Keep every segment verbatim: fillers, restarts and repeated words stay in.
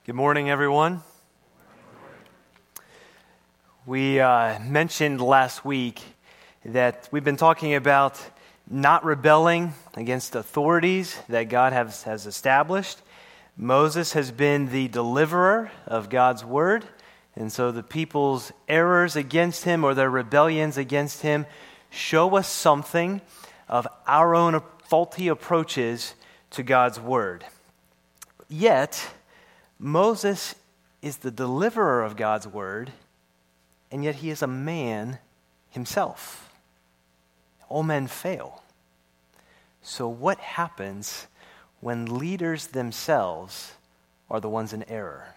Good morning, everyone. We uh, mentioned last week that we've been talking about not rebelling against authorities that God has, has established. Moses has been the deliverer of God's word, and so the people's errors against him or their rebellions against him show us something of our own faulty approaches to God's word. Yet, Moses is the deliverer of God's word, and yet he is a man himself. All men fail. So what happens when leaders themselves are the ones in error?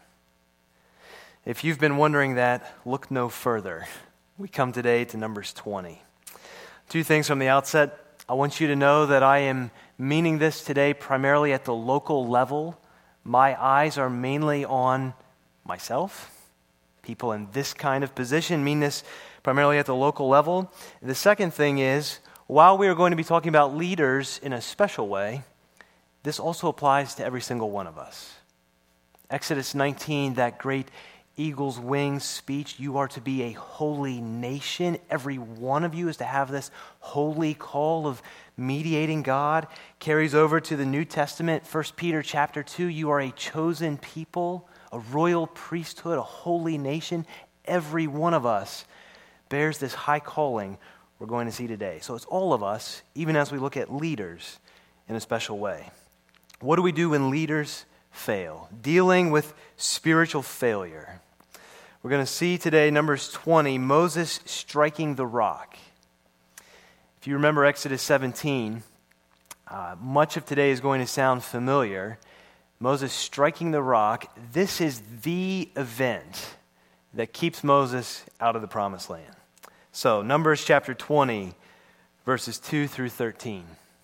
If you've been wondering that, look no further. We come today to Numbers twenty. Two things from the outset. I want you to know that I am meaning this today primarily at the local level. My eyes are mainly on myself. People in this kind of position mean this primarily at the local level. The second thing is, while we are going to be talking about leaders in a special way, this also applies to every single one of us. Exodus nineteen, that great eagle's wings speech, you are to be a holy nation. Every one of you is to have this holy call of mediating God. Carries over to the New Testament, First Peter chapter two, you are a chosen people, a royal priesthood, a holy nation. Every one of us bears this high calling we're going to see today. So it's all of us, even as we look at leaders in a special way. What do we do when leaders fail? Dealing with spiritual failure. We're going to see today, Numbers twenty, Moses striking the rock. If you remember Exodus seventeen, uh, much of today is going to sound familiar. Moses striking the rock, this is the event that keeps Moses out of the promised land. So, Numbers chapter twenty, verses two through thirteen.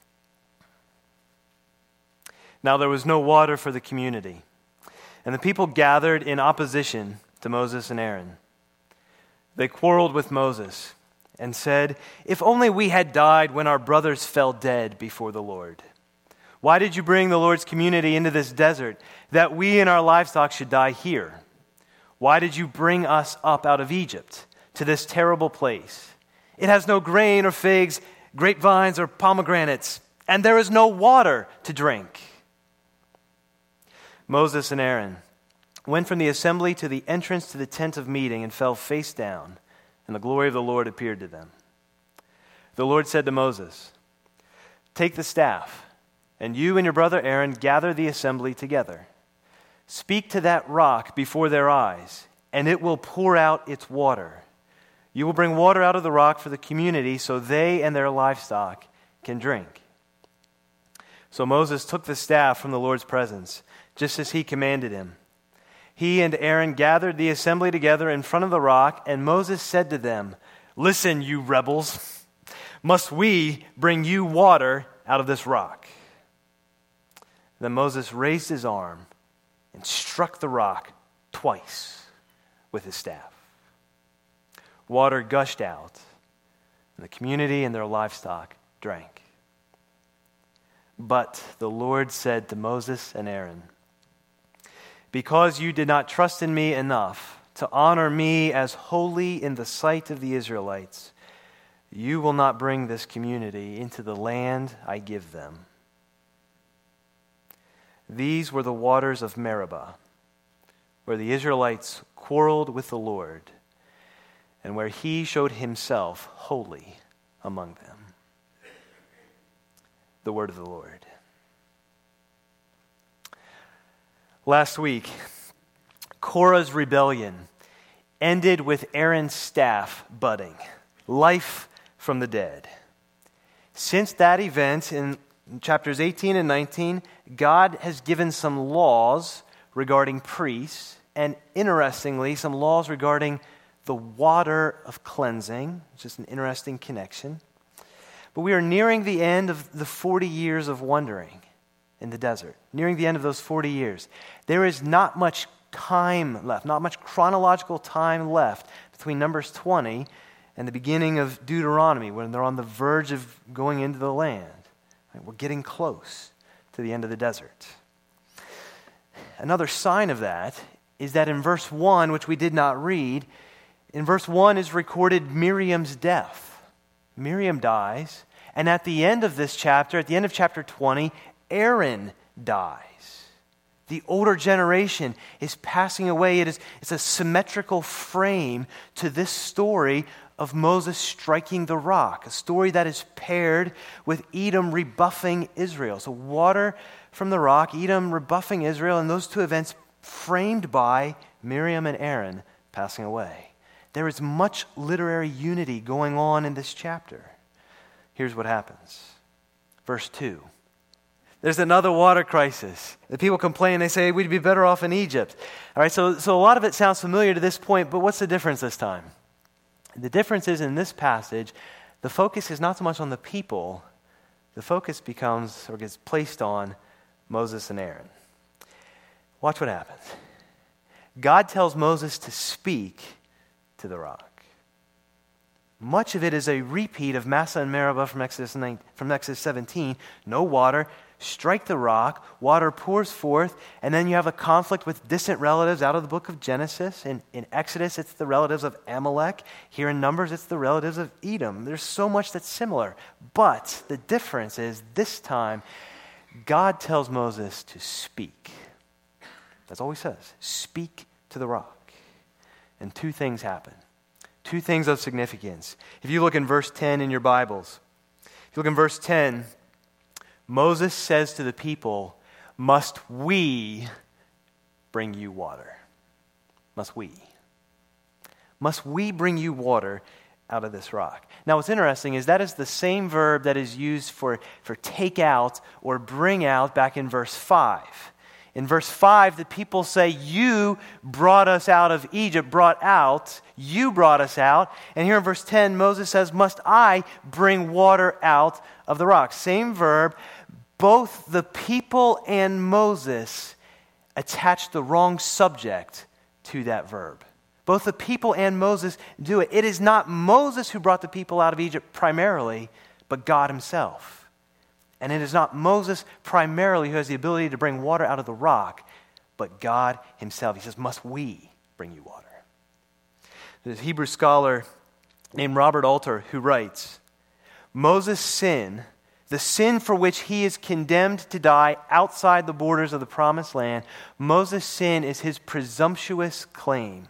Now there was no water for the community, and the people gathered in opposition to Moses and Aaron. They quarreled with Moses and said, "If only we had died when our brothers fell dead before the Lord. Why did you bring the Lord's community into this desert, that we and our livestock should die here? Why did you bring us up out of Egypt to this terrible place? It has no grain or figs, grapevines or pomegranates, and there is no water to drink." Moses and Aaron went from the assembly to the entrance to the tent of meeting and fell face down, and the glory of the Lord appeared to them. The Lord said to Moses, "Take the staff, and you and your brother Aaron gather the assembly together. Speak to that rock before their eyes, and it will pour out its water. You will bring water out of the rock for the community so they and their livestock can drink." So Moses took the staff from the Lord's presence, just as he commanded him. He and Aaron gathered the assembly together in front of the rock, and Moses said to them, "Listen, you rebels, must we bring you water out of this rock?" Then Moses raised his arm and struck the rock twice with his staff. Water gushed out, and the community and their livestock drank. But the Lord said to Moses and Aaron, "Because you did not trust in me enough to honor me as holy in the sight of the Israelites, you will not bring this community into the land I give them." These were the waters of Meribah, where the Israelites quarreled with the Lord, and where he showed himself holy among them. The word of the Lord. Last week, Korah's rebellion ended with Aaron's staff budding, life from the dead. Since that event in chapters eighteen and nineteen, God has given some laws regarding priests, and interestingly, some laws regarding the water of cleansing, which is an interesting connection. But we are nearing the end of the forty years of wandering in the desert, nearing the end of those forty years. There is not much time left, not much chronological time left between Numbers twenty and the beginning of Deuteronomy, when they're on the verge of going into the land. We're getting close to the end of the desert. another sign of that is that in verse one, which we did not read, in verse one is recorded Miriam's death. Miriam dies, and at the end of this chapter, at the end of chapter twenty, Aaron dies. The older generation is passing away. It is, it's a symmetrical frame to this story of Moses striking the rock, a story that is paired with Edom rebuffing Israel. So water from the rock, Edom rebuffing Israel, and those two events framed by Miriam and Aaron passing away. There is much literary unity going on in this chapter. Here's what happens. Verse two. There's another water crisis. The people complain. They say, we'd be better off in Egypt. All right, so, so a lot of it sounds familiar to this point, but what's the difference this time? The difference is in this passage, the focus is not so much on the people. The focus becomes or gets placed on Moses and Aaron. Watch what happens. God tells Moses to speak to the rock. Much of it is a repeat of Massah and Meribah from Exodus nine, from Exodus seventeen. No water, strike the rock, water pours forth, and then you have a conflict with distant relatives out of the book of Genesis. In, in Exodus, it's the relatives of Amalek. Here in Numbers, it's the relatives of Edom. There's so much that's similar. But the difference is this time, God tells Moses to speak. That's all he says. Speak to the rock. And two things happen. Two things of significance. If you look in verse ten in your Bibles, if you look in verse ten, Moses says to the people, must we bring you water? Must we? Must we bring you water out of this rock? Now what's interesting is that is the same verb that is used for, for take out or bring out back in verse five. In verse five, the people say, you brought us out of Egypt, brought out, you brought us out. And here in verse ten, Moses says, must I bring water out of the rock? Same verb. Both the people and Moses attach the wrong subject to that verb. Both the people and Moses do it. It is not Moses who brought the people out of Egypt primarily, but God himself. And it is not Moses primarily who has the ability to bring water out of the rock, but God himself. He says, must we bring you water? There's a Hebrew scholar named Robert Alter who writes, Moses' sin, the sin for which he is condemned to die outside the borders of the promised land, Moses' sin is his presumptuous claim.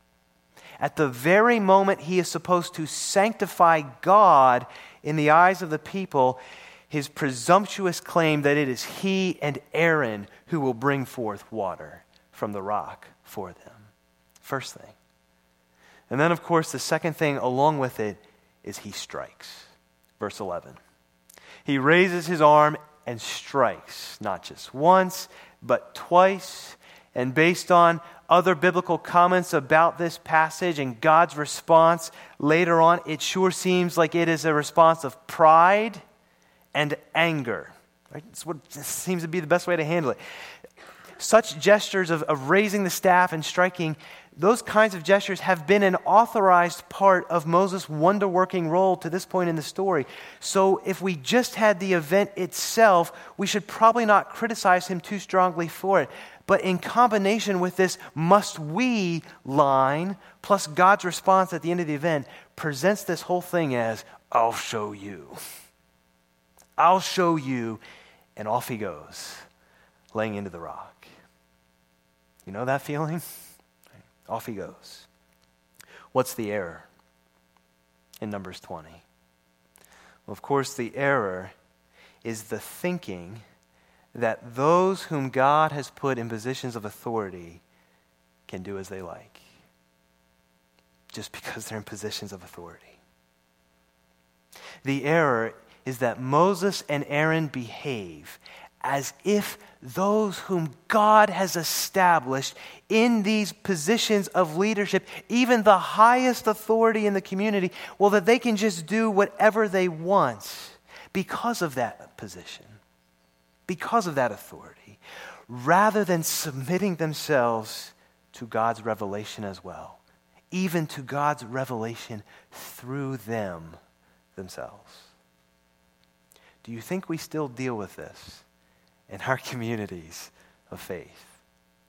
At the very moment he is supposed to sanctify God in the eyes of the people, his presumptuous claim that it is he and Aaron who will bring forth water from the rock for them. First thing. And then, of course, the second thing along with it is he strikes. Verse eleven. He raises his arm and strikes, not just once, but twice. And based on other biblical comments about this passage and God's response later on, it sure seems like it is a response of pride and anger. Right? It's what seems to be the best way to handle it. Such gestures of, of raising the staff and striking, those kinds of gestures have been an authorized part of Moses' wonder-working role to this point in the story. So if we just had the event itself, we should probably not criticize him too strongly for it. But in combination with this must we line, plus God's response at the end of the event, presents this whole thing as, I'll show you. I'll show you, and off he goes, laying into the rock. You know that feeling? Off he goes. What's the error in Numbers twenty? Well, of course, the error is the thinking that those whom God has put in positions of authority can do as they like, just because they're in positions of authority. The error is that Moses and Aaron behave as if those whom God has established in these positions of leadership, even the highest authority in the community, well, that they can just do whatever they want because of that position, because of that authority, rather than submitting themselves to God's revelation as well, even to God's revelation through them themselves. Do you think we still deal with this in our communities of faith?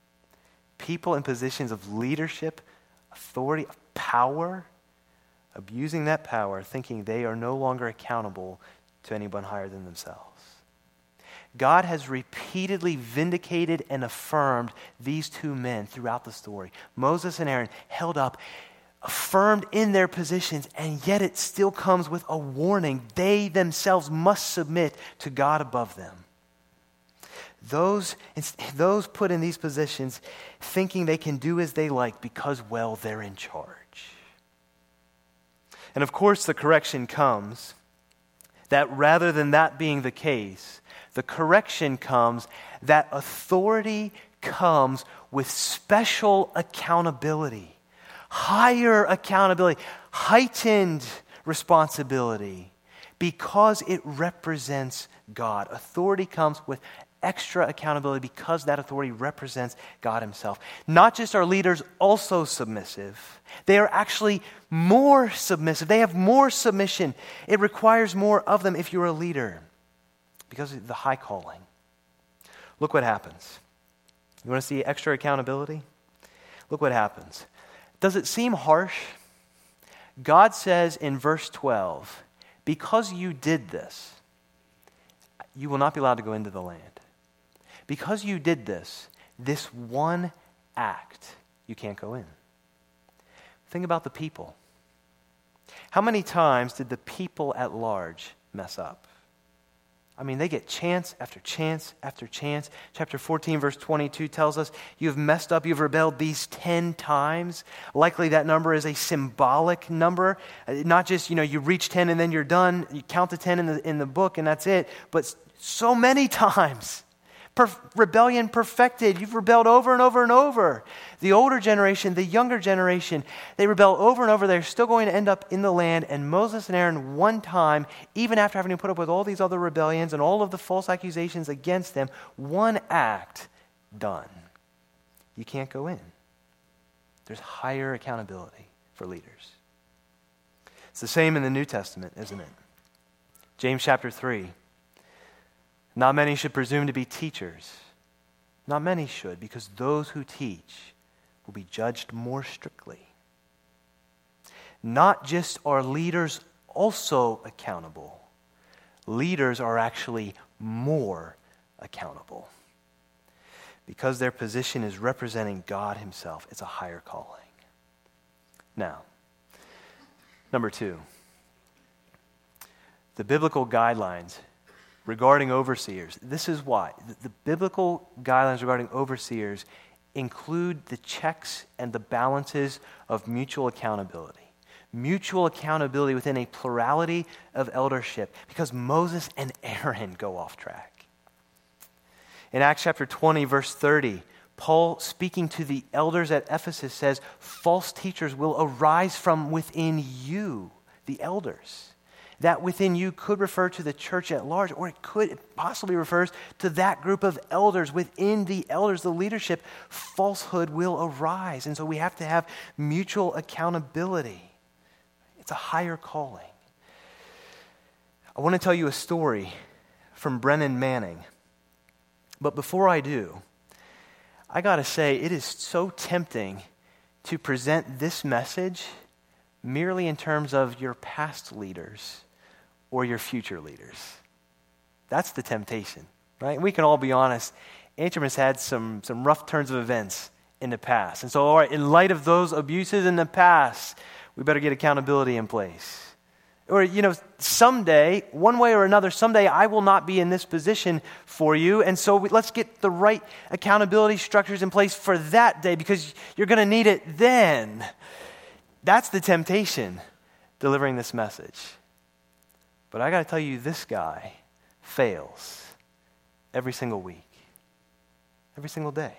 people in positions of leadership, authority, power, abusing that power, thinking they are no longer accountable to anyone higher than themselves. God has repeatedly vindicated and affirmed these two men throughout the story. Moses and Aaron held up, affirmed in their positions, and yet it still comes with a warning. They themselves must submit to God above them. Those, those put in these positions thinking they can do as they like because, well, they're in charge. And of course, the correction comes that rather than that being the case, the correction comes that authority comes with special accountability, higher accountability, heightened responsibility, because it represents God. Authority comes with extra accountability because that authority represents God himself. Not just are leaders also submissive, they are actually more submissive. They have more submission. It requires more of them if you're a leader because of the high calling. Look what happens. You want to see extra accountability? Look what happens. Does it seem harsh? God says in verse twelve, because you did this, you will not be allowed to go into the land. Because you did this, this one act, you can't go in. Think about the people. How many times did the people at large mess up? I mean, they get chance after chance after chance. Chapter fourteen, verse twenty-two tells us, you have messed up, you've rebelled these ten times. Likely that number is a symbolic number. Not just, you know, you reach ten and then you're done. You count to ten in the, in the book and that's it. But so many times. Per- rebellion perfected. You've rebelled over and over and over. The older generation, the younger generation, they rebel over and over. They're still going to end up in the land. And Moses and Aaron, one time, even after having to put up with all these other rebellions and all of the false accusations against them, one act done. You can't go in. There's higher accountability for leaders. It's the same in the New Testament, isn't it? James chapter three. Not many should presume to be teachers. Not many should, because those who teach will be judged more strictly. Not just are leaders also accountable, leaders are actually more accountable. Because their position is representing God himself, it's a higher calling. Now, number two, the biblical guidelines regarding overseers. This is why. The, the biblical guidelines regarding overseers include the checks and the balances of mutual accountability. Mutual accountability within a plurality of eldership, because Moses and Aaron go off track. In Acts chapter twenty, verse thirty, Paul, speaking to the elders at Ephesus, says, false teachers will arise from within you, the elders. That within you could refer to the church at large, or it could it possibly refers to that group of elders. Within the elders, the leadership, falsehood will arise. And so we have to have mutual accountability. It's a higher calling. I want to tell you a story from Brennan Manning. But before I do, I got to say, it is so tempting to present this message merely in terms of your past leaders or your future leaders. That's the temptation, right? We can all be honest. Antrim has had some, some rough turns of events in the past. And so, all right, in light of those abuses in the past, we better get accountability in place. Or, you know, someday, one way or another, someday I will not be in this position for you. And so we, let's get the right accountability structures in place for that day, because you're going to need it then. That's the temptation, delivering this message. But I got to tell you, this guy fails every single week, every single day.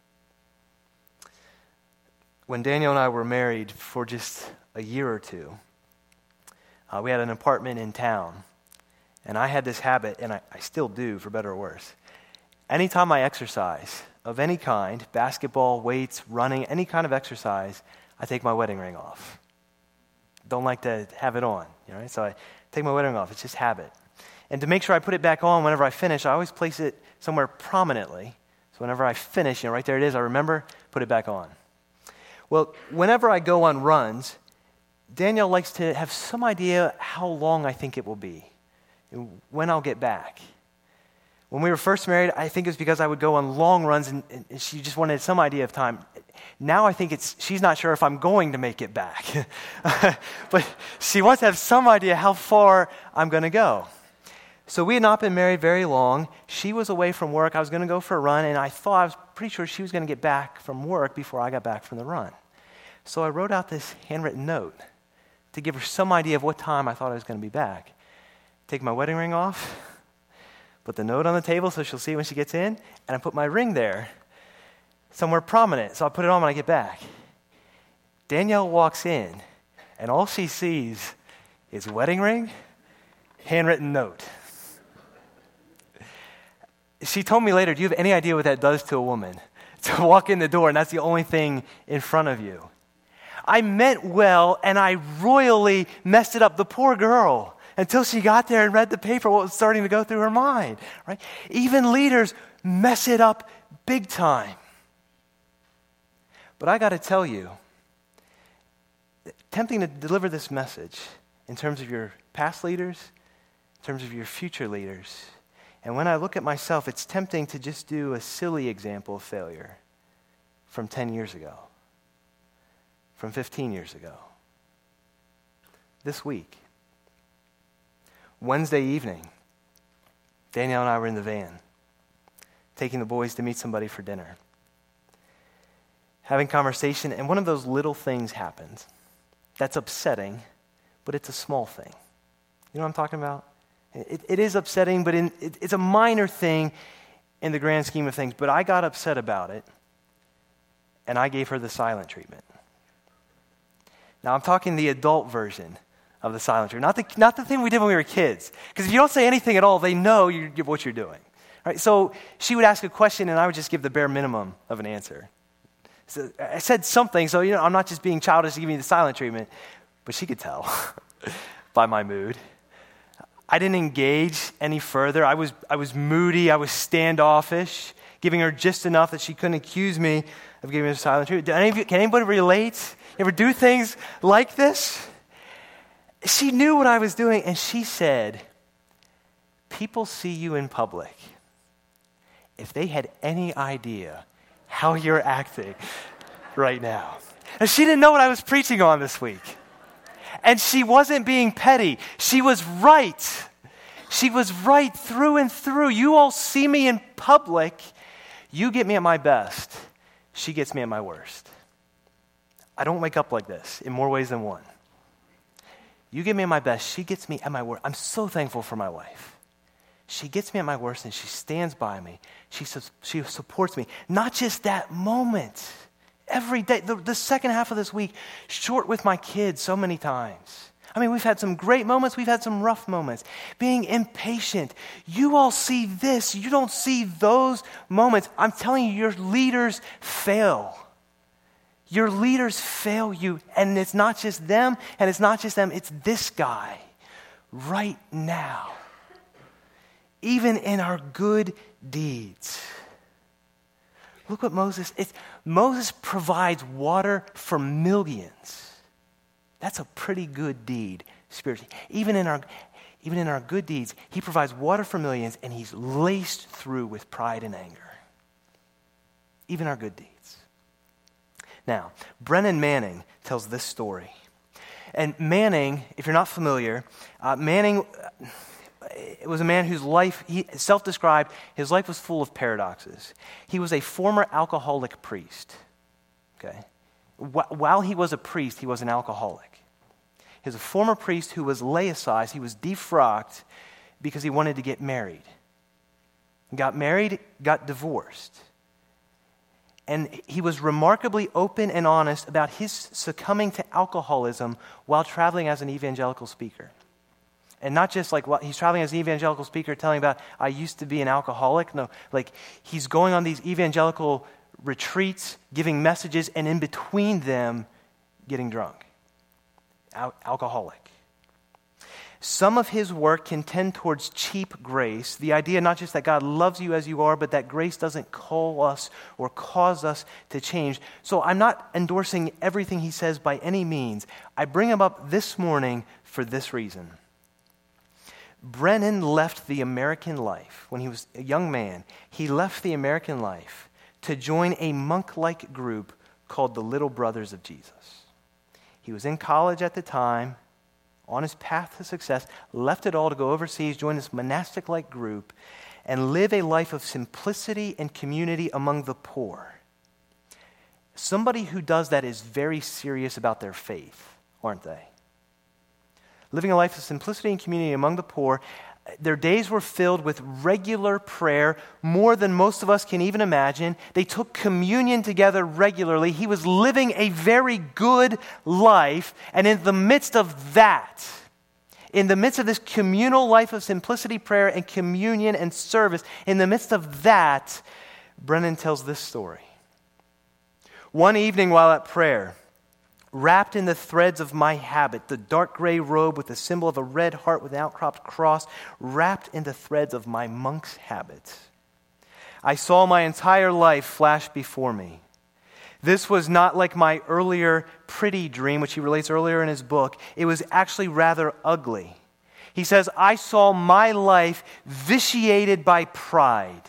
When Daniel and I were married for just a year or two, uh, we had an apartment in town, and I had this habit, and I, I still do, for better or worse. Anytime I exercise of any kind, basketball, weights, running, any kind of exercise, I take my wedding ring off. Don't like to have it on, you know, so I take my wedding ring off. It's just habit. And to make sure I put it back on whenever I finish, I always place it somewhere prominently So whenever I finish, you know, right there it is, I remember, put it back on. Well, whenever I go on runs, Danielle likes to have some idea how long I think it will be, when I'll get back. When we were first married, I think it was because I would go on long runs and, and she just wanted some idea of time. Now I think it's she's not sure if I'm going to make it back. But she wants to have some idea how far I'm going to go. So we had not been married very long. She was away from work. I was going to go for a run, and I thought, I was pretty sure she was going to get back from work before I got back from the run. So I wrote out this handwritten note to give her some idea of what time I thought I was going to be back. Take my wedding ring off, put the note on the table so she'll see it when she gets in, and I put my ring there, somewhere prominent, so I'll put it on when I get back. Danielle walks in, and all she sees is wedding ring, handwritten note. She told me later, do you have any idea what that does to a woman? To walk in the door and that's the only thing in front of you. I meant well and I royally messed it up. The poor girl, until she got there and read the paper, what was starting to go through her mind, right? Even leaders mess it up big time. But I got to tell you, tempting to deliver this message in terms of your past leaders, in terms of your future leaders. And when I look at myself, it's tempting to just do a silly example of failure from ten years ago, from fifteen years ago. This week, Wednesday evening, Danielle and I were in the van, taking the boys to meet somebody for dinner, having conversation, and one of those little things happened that's upsetting, but it's a small thing. You know what I'm talking about? It, it is upsetting, but in, it, it's a minor thing in the grand scheme of things. But I got upset about it, and I gave her the silent treatment. Now, I'm talking the adult version of the silent treatment, not the, not the thing we did when we were kids. Because if you don't say anything at all, they know you, what you're doing. Right? So she would ask a question, and I would just give the bare minimum of an answer. So I said something, so you know, I'm not just being childish to give you the silent treatment, but she could tell by my mood. I didn't engage any further. I was I was moody. I was standoffish, giving her just enough that she couldn't accuse me of giving her silent treatment. Do any of you, can anybody relate? You ever do things like this? She knew what I was doing, and she said, people see you in public. If they had any idea how you're acting right now. And she didn't know what I was preaching on this week. And she wasn't being petty. She was right. She was right through and through. You all see me in public. You get me at my best. She gets me at my worst. I don't wake up like this in more ways than one. You get me at my best. She gets me at my worst. I'm so thankful for my wife. She gets me at my worst and she stands by me. She, she supports me. Not just that moment. Every day, the, the second half of this week, short with my kids so many times. I mean, we've had some great moments. We've had some rough moments. Being impatient. You all see this. You don't see those moments. I'm telling you, your leaders fail. Your leaders fail you. And it's not just them, and it's not just them. It's this guy right now. Even in our good deeds. Look what Moses, it's, Moses provides water for millions. That's a pretty good deed spiritually. Even in our, even in our good deeds, he provides water for millions and he's laced through with pride and anger. Even our good deeds. Now, Brennan Manning tells this story. And Manning, if you're not familiar, uh, Manning... Uh, It was a man whose life, he self-described, his life was full of paradoxes. He was a former alcoholic priest. Okay, while he was a priest, he was an alcoholic. He was a former priest who was laicized. He was defrocked because he wanted to get married. Got married, got divorced. And he was remarkably open and honest about his succumbing to alcoholism while traveling as an evangelical speaker. And not just like, well, he's traveling as an evangelical speaker telling about, I used to be an alcoholic. No, like he's going on these evangelical retreats, giving messages, and in between them, getting drunk. Al- alcoholic. Some of his work can tend towards cheap grace, the idea not just that God loves you as you are, but that grace doesn't call us or cause us to change. So I'm not endorsing everything he says by any means. I bring him up this morning for this reason. Brennan left the American life when he was a young man. He left the American life to join a monk-like group called the Little Brothers of Jesus. He was in college at the time, on his path to success, left it all to go overseas, join this monastic-like group, and live a life of simplicity and community among the poor. Somebody who does that is very serious about their faith, aren't they? Living a life of simplicity and community among the poor. Their days were filled with regular prayer, more than most of us can even imagine. They took communion together regularly. He was living a very good life. And in the midst of that, in the midst of this communal life of simplicity, prayer, and communion and service, in the midst of that, Brennan tells this story. One evening while at prayer, wrapped in the threads of my habit, the dark gray robe with the symbol of a red heart with an outcropped cross, wrapped in the threads of my monk's habit, I saw my entire life flash before me. This was not like my earlier pretty dream, which he relates earlier in his book. It was actually rather ugly. He says, I saw my life vitiated by pride,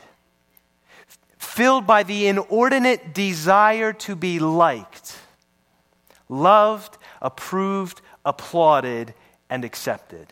filled by the inordinate desire to be liked, loved, approved, applauded, and accepted.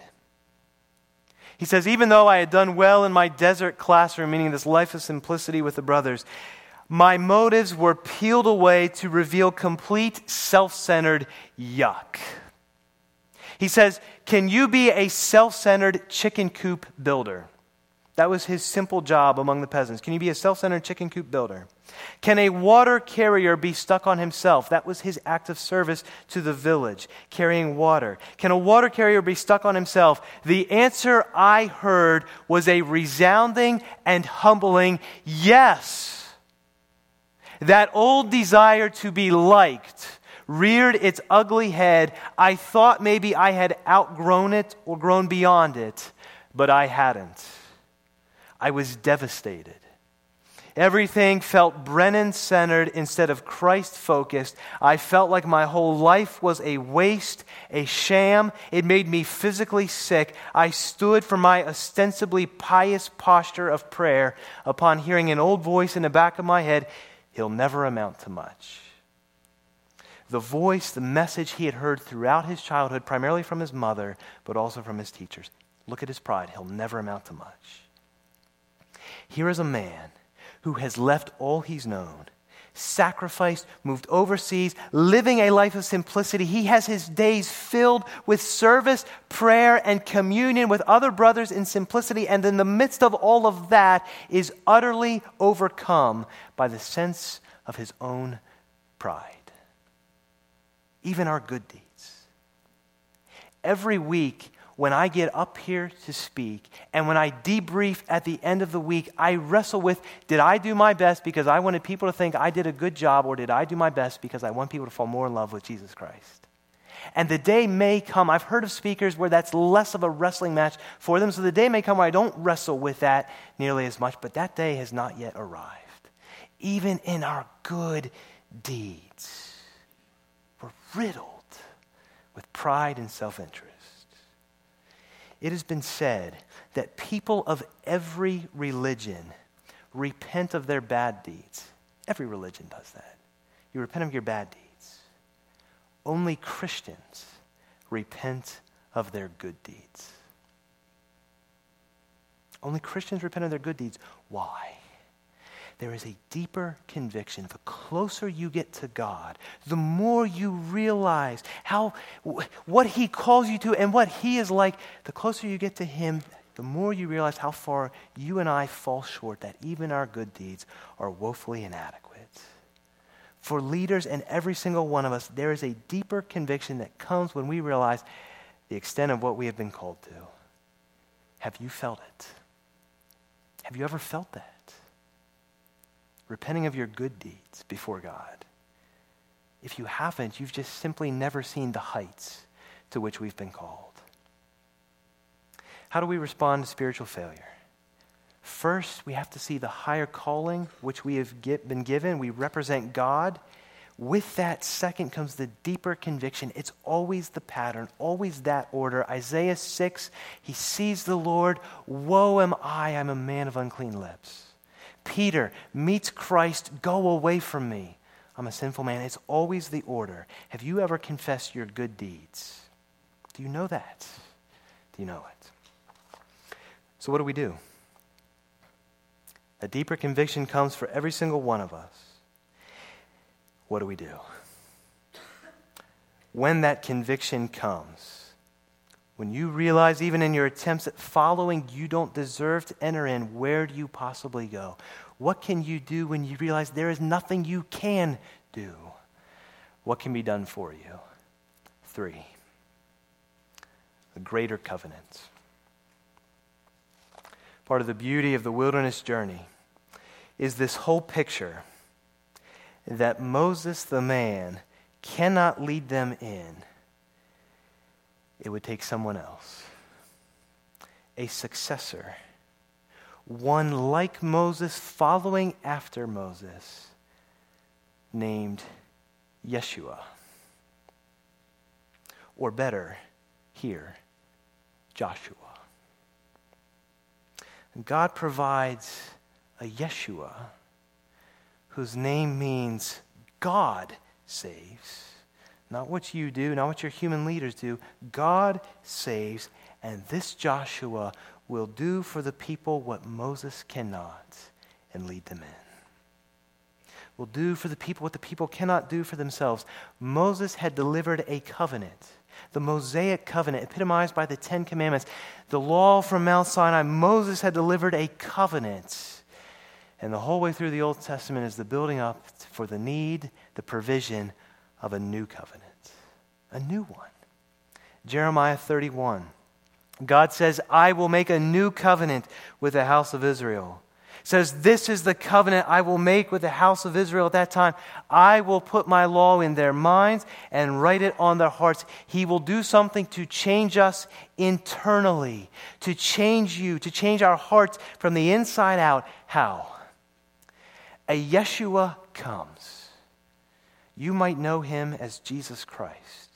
He says, even though I had done well in my desert classroom, meaning this life of simplicity with the brothers, my motives were peeled away to reveal complete self-centered yuck. He says, can you be a self-centered chicken coop builder? That was his simple job among the peasants. Can you be a self-centered chicken coop builder? Can a water carrier be stuck on himself? That was his act of service to the village, carrying water. Can a water carrier be stuck on himself? The answer I heard was a resounding and humbling yes. That old desire to be liked reared its ugly head. I thought maybe I had outgrown it or grown beyond it, but I hadn't. I was devastated. Everything felt Brennan-centered instead of Christ-focused. I felt like my whole life was a waste, a sham. It made me physically sick. I stood for my ostensibly pious posture of prayer upon hearing an old voice in the back of my head, he'll never amount to much. The voice, the message he had heard throughout his childhood, primarily from his mother, but also from his teachers. Look at his pride. He'll never amount to much. Here is a man who has left all he's known, sacrificed, moved overseas, living a life of simplicity. He has his days filled with service, prayer, and communion with other brothers in simplicity. And in the midst of all of that is utterly overcome by the sense of his own pride. Even our good deeds. Every week, when I get up here to speak and when I debrief at the end of the week, I wrestle with, did I do my best because I wanted people to think I did a good job, or did I do my best because I want people to fall more in love with Jesus Christ? And the day may come, I've heard of speakers where that's less of a wrestling match for them, so the day may come where I don't wrestle with that nearly as much, but that day has not yet arrived. Even in our good deeds, we're riddled with pride and self-interest. It has been said that people of every religion repent of their bad deeds. Every religion does that. You repent of your bad deeds. Only Christians repent of their good deeds. Only Christians repent of their good deeds. Why? There is a deeper conviction. The closer you get to God, the more you realize how what he calls you to and what he is like. The closer you get to him, the more you realize how far you and I fall short, that even our good deeds are woefully inadequate. For leaders and every single one of us, there is a deeper conviction that comes when we realize the extent of what we have been called to. Have you felt it? Have you ever felt that? Repenting of your good deeds before God. If you haven't, you've just simply never seen the heights to which we've been called. How do we respond to spiritual failure? First, we have to see the higher calling which we have get, been given. We represent God. With that, second comes the deeper conviction. It's always the pattern, always that order. Isaiah six, he sees the Lord. Woe am I, I'm a man of unclean lips. Peter meets Christ. Go away from me, I'm a sinful man. It's always the order. Have you ever confessed your good deeds? Do you know that? Do you know it? So what do we do? A deeper conviction comes for every single one of us. What do we do? When that conviction comes, when you realize even in your attempts at following, you don't deserve to enter in, where do you possibly go? What can you do when you realize there is nothing you can do? What can be done for you? Three, a greater covenant. Part of the beauty of the wilderness journey is this whole picture that Moses the man cannot lead them in. It would take someone else, a successor, one like Moses, following after Moses, named Yeshua. Or better, here, Joshua. God provides a Yeshua whose name means God saves. Not what you do, not what your human leaders do. God saves, and this Joshua will do for the people what Moses cannot and lead them in. Will do for the people what the people cannot do for themselves. Moses had delivered a covenant. The Mosaic covenant, epitomized by the Ten Commandments. The law from Mount Sinai, Moses had delivered a covenant. And the whole way through the Old Testament is the building up for the need, the provision of a new covenant. A new one. Jeremiah thirty-one. God says, I will make a new covenant with the house of Israel. Says, this is the covenant I will make with the house of Israel at that time. I will put my law in their minds and write it on their hearts. He will do something to change us internally, to change you, to change our hearts from the inside out. How? A Yeshua comes. You might know him as Jesus Christ.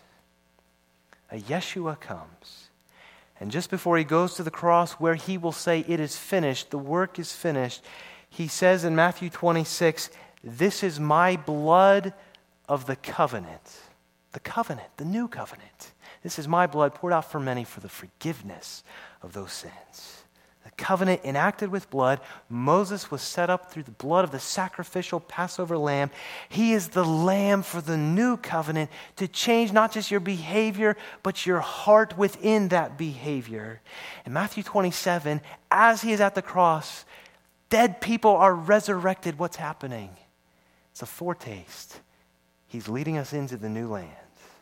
A Yeshua comes. And just before he goes to the cross, where he will say, it is finished, the work is finished, he says in Matthew twenty-six, this is my blood of the covenant. The covenant, the new covenant. This is my blood poured out for many for the forgiveness of those sins. The covenant enacted with blood. Moses was set up through the blood of the sacrificial Passover lamb. He is the lamb for the new covenant to change not just your behavior, but your heart within that behavior. In Matthew twenty-seven, as he is at the cross, dead people are resurrected. What's happening? It's a foretaste. He's leading us into the new land.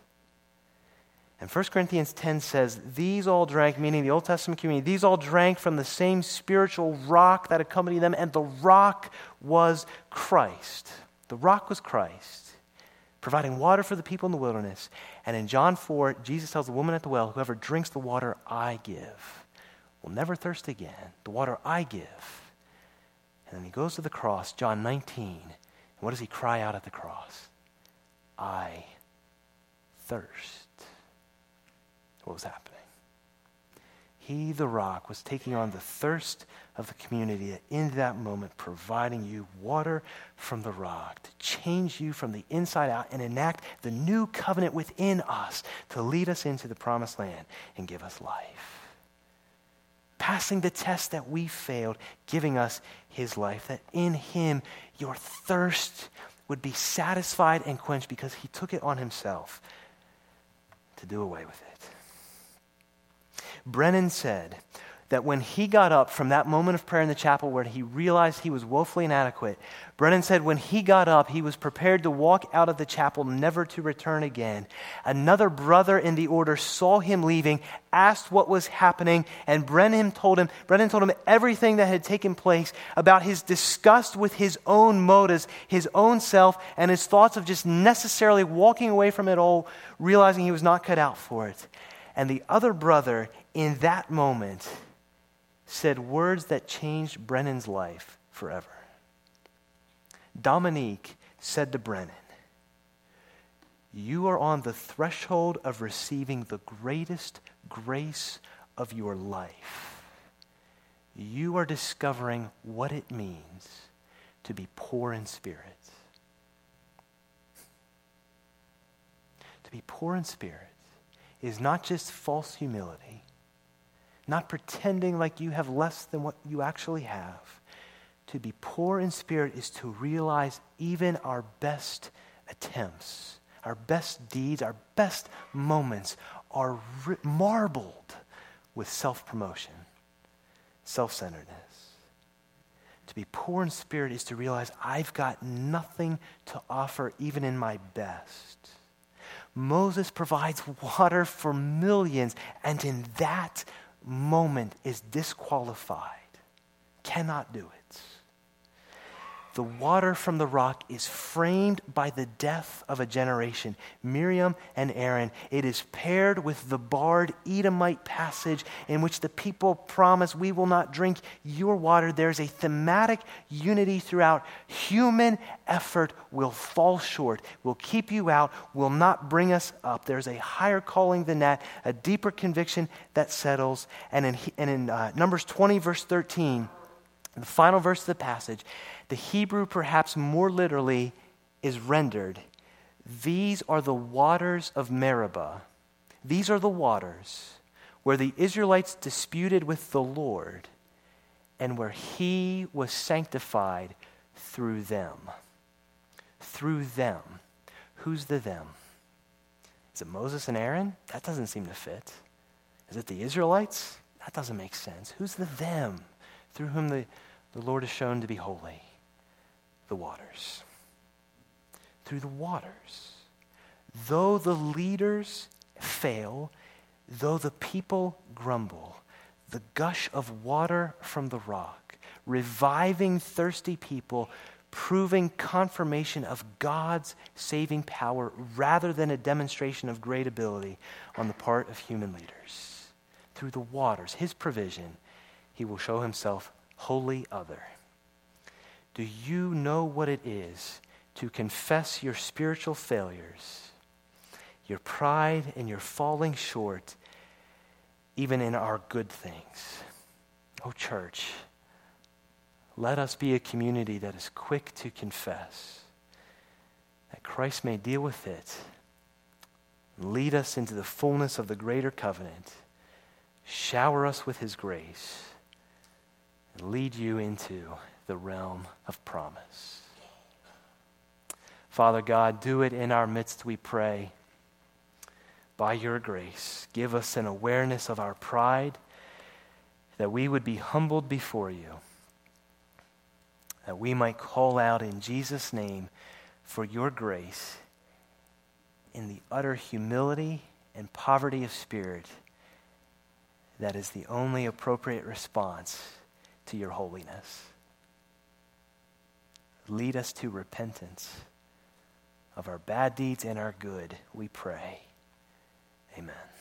And First Corinthians ten says, these all drank, meaning the Old Testament community, these all drank from the same spiritual rock that accompanied them, and the rock was Christ. The rock was Christ, providing water for the people in the wilderness. And in John four, Jesus tells the woman at the well, whoever drinks the water I give will never thirst again. The water I give. And then he goes to the cross, John nineteen, and what does he cry out at the cross? I thirst. What was happening? He, the rock, was taking on the thirst of the community, in that moment providing you water from the rock to change you from the inside out and enact the new covenant within us to lead us into the promised land and give us life. Passing the test that we failed, giving us his life, that in him your thirst would be satisfied and quenched because he took it on himself to do away with it. Brennan said that when he got up from that moment of prayer in the chapel where he realized he was woefully inadequate, Brennan said when he got up, he was prepared to walk out of the chapel, never to return again. Another brother in the order saw him leaving, asked what was happening, and Brennan told him, Brennan told him everything that had taken place about his disgust with his own motives, his own self, and his thoughts of just necessarily walking away from it all, realizing he was not cut out for it. And the other brother in that moment, said words that changed Brennan's life forever. Dominique said to Brennan, "You are on the threshold of receiving the greatest grace of your life. You are discovering what it means to be poor in spirit." To be poor in spirit is not just false humility, not pretending like you have less than what you actually have. To be poor in spirit is to realize even our best attempts, our best deeds, our best moments are ri- marbled with self-promotion, self-centeredness. To be poor in spirit is to realize I've got nothing to offer even in my best. Moses provides water for millions, and in that moment is disqualified, cannot do it. The water from the rock is framed by the death of a generation, Miriam and Aaron. It is paired with the barred Edomite passage in which the people promise, "We will not drink your water." There's a thematic unity throughout. Human effort will fall short, will keep you out, will not bring us up. There's a higher calling than that, a deeper conviction that settles. And in, and in uh, Numbers twenty, verse thirteen, the final verse of the passage, the Hebrew perhaps more literally is rendered, "These are the waters of Meribah." These are the waters where the Israelites disputed with the Lord and where he was sanctified through them. Through them. Who's the them? Is it Moses and Aaron? That doesn't seem to fit. Is it the Israelites? That doesn't make sense. Who's the them through whom the, the Lord is shown to be holy? The waters. Through the waters. Though the leaders fail, though the people grumble, the gush of water from the rock, reviving thirsty people, proving confirmation of God's saving power rather than a demonstration of great ability on the part of human leaders. Through the waters, his provision, he will show himself wholly other. Do you know what it is to confess your spiritual failures, your pride and your falling short, even in our good things? Oh, church, let us be a community that is quick to confess, that Christ may deal with it and lead us into the fullness of the greater covenant, shower us with his grace, and lead you into the realm of promise. Father God, do it in our midst, we pray. By your grace, give us an awareness of our pride, that we would be humbled before you, that we might call out in Jesus' name for your grace in the utter humility and poverty of spirit that is the only appropriate response to your holiness. Lead us to repentance of our bad deeds and our good, we pray. Amen.